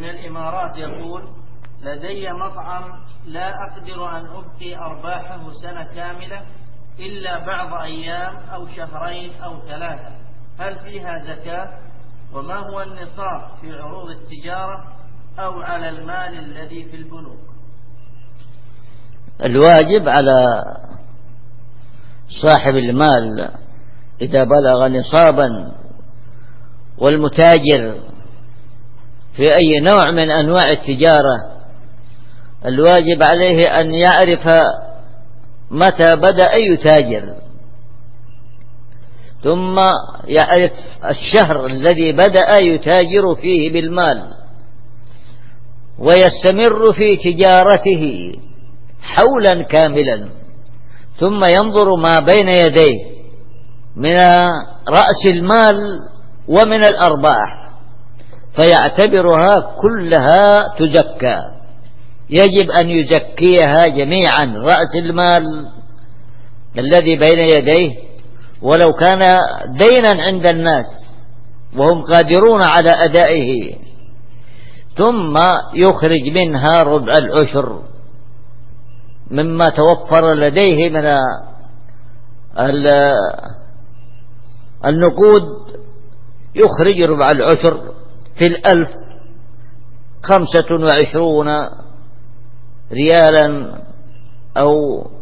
الإمارات يقول: لدي مطعم لا أقدر أن أبقي أرباحه سنة كاملة إلا بعض أيام أو شهرين أو ثلاثة، هل فيها زكاة؟ وما هو النصاب في عروض التجارة أو على المال الذي في البنوك؟ الواجب على صاحب المال إذا بلغ نصابا والمتاجر في أي نوع من أنواع التجارة، الواجب عليه أن يعرف متى بدأ يتاجر، ثم يعرف الشهر الذي بدأ يتاجر فيه بالمال، ويستمر في تجارته حولا كاملا، ثم ينظر ما بين يديه من رأس المال ومن الأرباح فيعتبرها كلها تزكى. يجب أن يزكيها جميعا، رأس المال الذي بين يديه ولو كان دينا عند الناس وهم قادرون على أدائه، ثم يخرج منها ربع العشر مما توفر لديه من النقود، يخرج ربع العشر في 1025 ريالا أو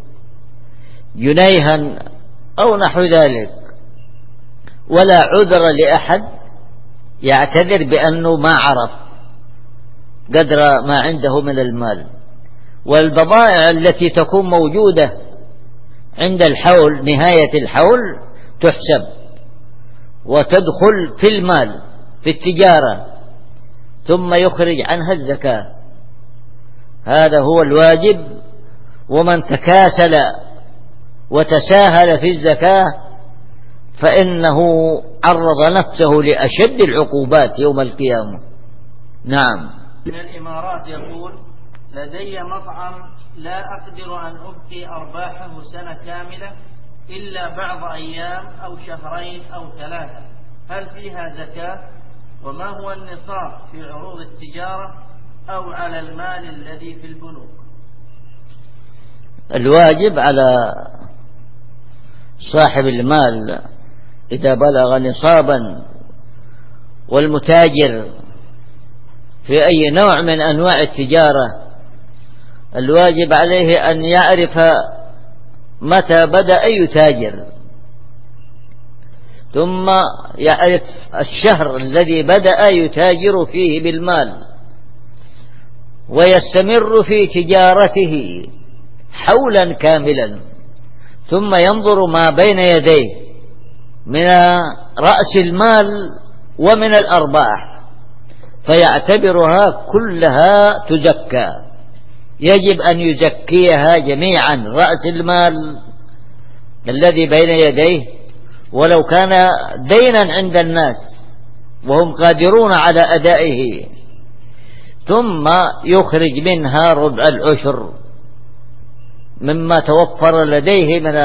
جنيها أو نحو ذلك. ولا عذر لأحد يعتذر بأنه ما عرف قدر ما عنده من المال. والبضائع التي تكون موجودة عند الحول، نهاية الحول، تحسب وتدخل في المال في التجارة، ثم يخرج عنها الزكاة. هذا هو الواجب. ومن تكاسل وتساهل في الزكاة فإنه عرض نفسه لأشد العقوبات يوم القيامة. نعم. من الإمارات يقول: لدي مطعم لا أقدر أن أبقي أرباحه سنة كاملة إلا بعض أيام أو شهرين أو ثلاثة، هل فيها زكاة؟ وما هو النصاب في عروض التجارة أو على المال الذي في البنوك؟ الواجب على صاحب المال إذا بلغ نصابا والمتاجر في أي نوع من أنواع التجارة، الواجب عليه أن يعرف متى بدأ يتاجر، ثم يعرف الشهر الذي بدأ يتاجر فيه بالمال، ويستمر في تجارته حولا كاملا، ثم ينظر ما بين يديه من رأس المال ومن الأرباح فيعتبرها كلها تزكى. يجب أن يزكيها جميعا، رأس المال الذي بين يديه ولو كان دينا عند الناس وهم قادرون على أدائه، ثم يخرج منها ربع العشر مما توفر لديه من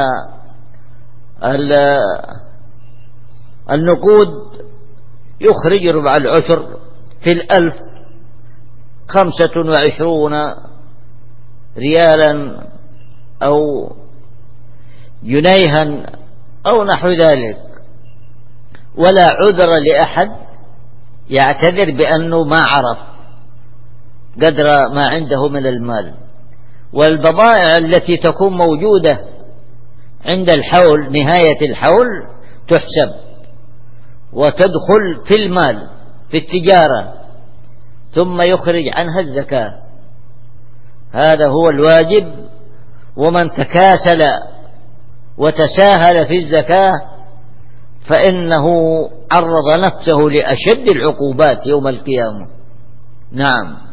النقود، يخرج ربع العشر في 1025 ريالا أو جنيها أو نحو ذلك. ولا عذر لأحد يعتذر بأنه ما عرف قدر ما عنده من المال. والبضائع التي تكون موجودة عند الحول، نهاية الحول، تحسب وتدخل في المال في التجارة، ثم يخرج عنها الزكاة. هذا هو الواجب. ومن تكاسل وتساهل في الزكاة فإنه عرض نفسه لأشد العقوبات يوم القيامة. نعم.